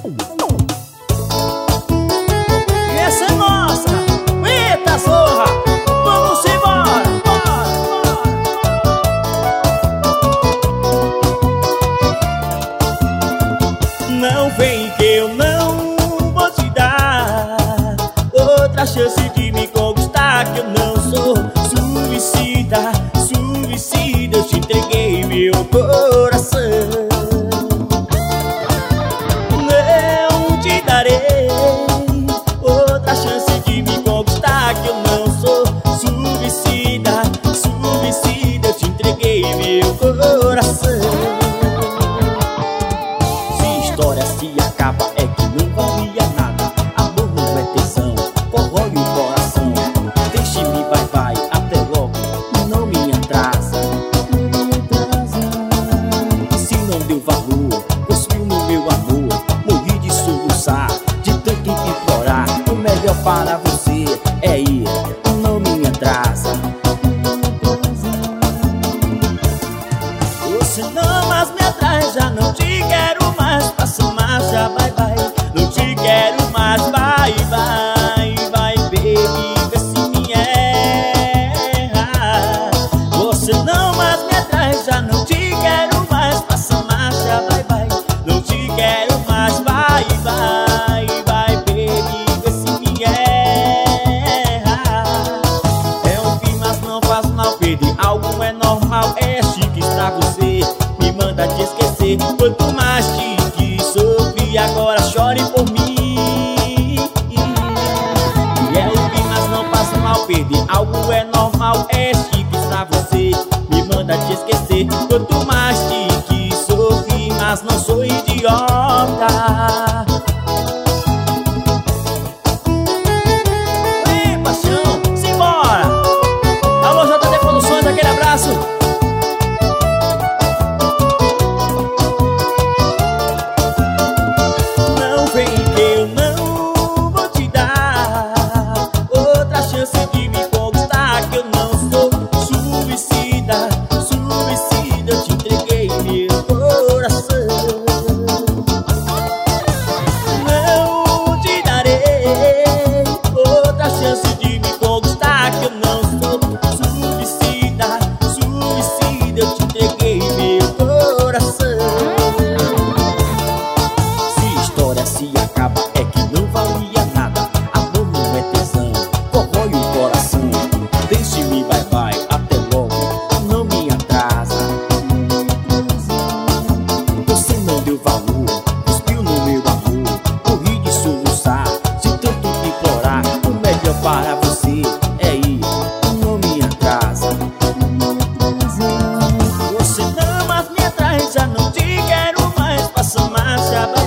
E essa é nossa. Eita zorra, vamos embora, bora, bora. Não vem que eu não vou te dar outra chance de me conquistar, que eu não sou suicida, suicida. Eu te entreguei meu coração. Não te darei outra chance de me conquistar, que eu não sou suicida, suicida. Eu te entreguei meu coração. Se história se acaba é que não valia nada. Amor não é tesão, corrói o coração. Deixe-me, vai, vai, até logo, não me atrasa. Se não deu valor, cuspiu no meu amor, morri de soluçar, de tanto implorar. O melhor para você é ir, não me atrasa. Você não mais me atrai, já não te quero mais. Passa marcha, vai, vai, não te quero mais. Vai, vai, vai, baby, vê se me erra. Você não mais me atrai, já não te quero mais. Passa marcha, vai, vai, não te quero mais. Vai, vai, vai, baby, vê se me erra. É um fim, mas não faz mal, perder algo é normal. É chique pra você, me manda te esquecer. Quanto mais te sofri, agora chore por mim. E é o fim, mas não passa mal, perder algo é normal. É chique pra você, me manda te esquecer. Quanto mais te sofri, mas não sou idiota. Ei, paixão, simbora! Alô, JD Produções, aquele abraço. Não vem que eu não vou te dar outra chance de me conquistar, que eu não sou suicida, suicida. Eu te entreguei meu coração. Não te darei outra chance de me conquistar, que eu não sou suicida, suicida. Eu te entreguei meu coração. Se história se acaba é que não valia nada. Amor não é tesão, corrói o coração. Deixe-me, vai, vai, até logo, não me atrasa. Você não deu valor, cuspiu no meu amor, morri de soluçar, de tanto implorar. O melhor para você é ir, não me atrasa. Você não mais me atrai, já não te quero mais. Passa marcha,